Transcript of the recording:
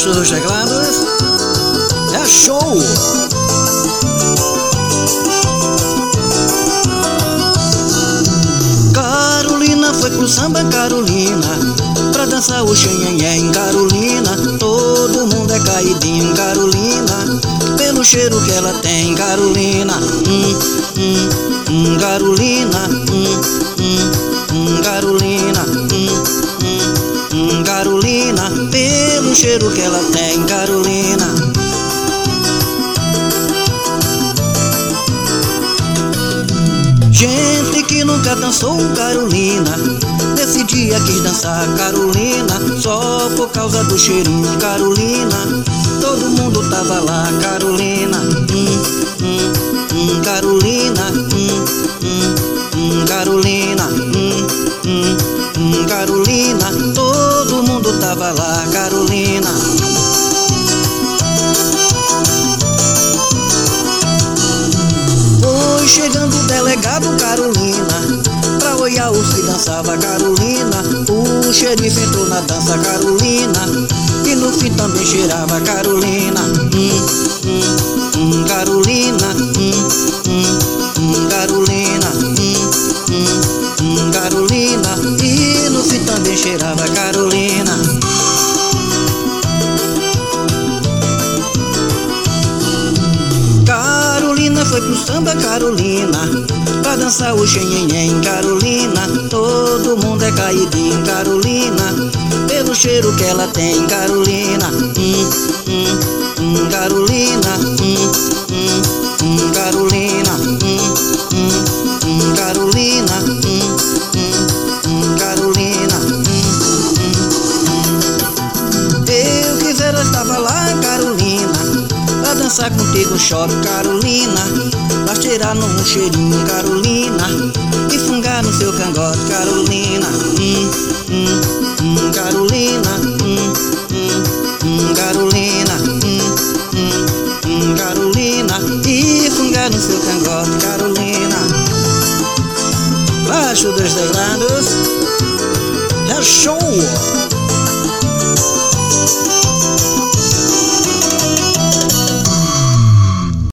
baixo dos teclados, é show! Carolina foi pro samba, Carolina, pra dançar o xenhenhé em Carolina. Todo mundo é caidinho em Carolina, pelo cheiro que ela tem, Carolina. Carolina, Carolina, Carolina, pelo cheiro que ela tem, Carolina. Gente que nunca dançou Carolina, nesse dia quis dançar Carolina, só por causa do cheirinho, Carolina. Todo mundo tava lá, Carolina. Carolina, Carolina, Carolina, todo mundo tava lá, Carolina. Foi chegando o delegado, Carolina, pra olhar os que dançava, Carolina. O xerife entrou na dança, Carolina, e no fim também cheirava, Carolina. Carolina, Carolina, Carolina, e no fim também cheirava, Carolina. Carolina foi pro samba, Carolina, pra dançar o xenhenhé em Carolina. Todo mundo é caidinho em Carolina, pelo cheiro que ela tem, Carolina. Carolina, Carolina, Carolina, Carolina. Eu quisera estava lá, Carolina, pra dançar contigo choro, Carolina, pra cheirar num cheirinho, Carolina, e fungar no seu cangote, Carolina. Carolina, Carolina, Carolina, e fungar no seu cangote, Carolina. Baixo dos teclados, é show!